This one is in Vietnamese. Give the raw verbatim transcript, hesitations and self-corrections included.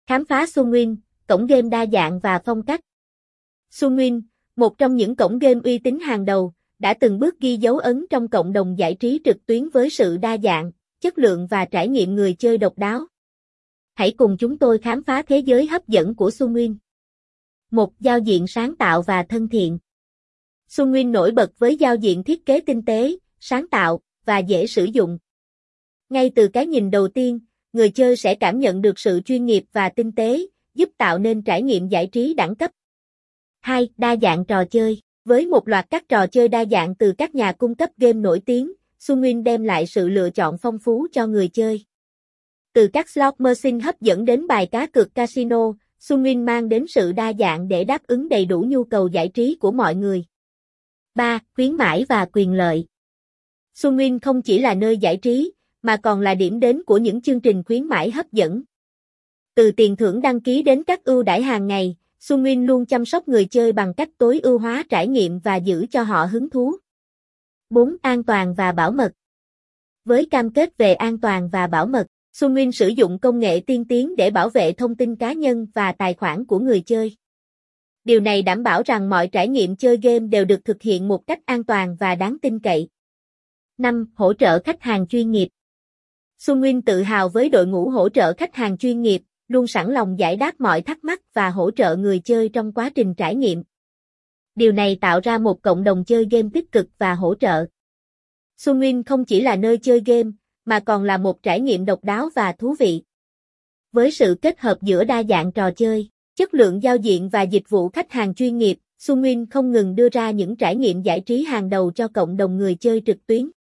Khám phá Sunwin, cổng game đa dạng và phong cách. Sunwin, một trong những cổng game uy tín hàng đầu, đã từng bước ghi dấu ấn trong cộng đồng giải trí trực tuyến với sự đa dạng, chất lượng và trải nghiệm người chơi độc đáo. Hãy cùng chúng tôi khám phá thế giới hấp dẫn của Sunwin. một. Giao diện sáng tạo và thân thiện. Sunwin nổi bật với giao diện thiết kế tinh tế, sáng tạo và dễ sử dụng. Ngay từ cái nhìn đầu tiên, người chơi sẽ cảm nhận được sự chuyên nghiệp và tinh tế, giúp tạo nên trải nghiệm giải trí đẳng cấp. hai. Đa dạng trò chơi. Với một loạt các trò chơi đa dạng từ các nhà cung cấp game nổi tiếng, Sunwin đem lại sự lựa chọn phong phú cho người chơi. Từ các slot machine hấp dẫn đến bài cá cược casino, Sunwin mang đến sự đa dạng để đáp ứng đầy đủ nhu cầu giải trí của mọi người. ba. Khuyến mãi và quyền lợi. Sunwin không chỉ là nơi giải trí, mà còn là điểm đến của những chương trình khuyến mãi hấp dẫn. Từ tiền thưởng đăng ký đến các ưu đãi hàng ngày, Sunwin luôn chăm sóc người chơi bằng cách tối ưu hóa trải nghiệm và giữ cho họ hứng thú. bốn. An toàn và bảo mật. Với cam kết về an toàn và bảo mật, Sunwin sử dụng công nghệ tiên tiến để bảo vệ thông tin cá nhân và tài khoản của người chơi. Điều này đảm bảo rằng mọi trải nghiệm chơi game đều được thực hiện một cách an toàn và đáng tin cậy. năm. Hỗ trợ khách hàng chuyên nghiệp. Sunwin tự hào với đội ngũ hỗ trợ khách hàng chuyên nghiệp, luôn sẵn lòng giải đáp mọi thắc mắc và hỗ trợ người chơi trong quá trình trải nghiệm. Điều này tạo ra một cộng đồng chơi game tích cực và hỗ trợ. Sunwin không chỉ là nơi chơi game, mà còn là một trải nghiệm độc đáo và thú vị. Với sự kết hợp giữa đa dạng trò chơi, chất lượng giao diện và dịch vụ khách hàng chuyên nghiệp, Sunwin không ngừng đưa ra những trải nghiệm giải trí hàng đầu cho cộng đồng người chơi trực tuyến.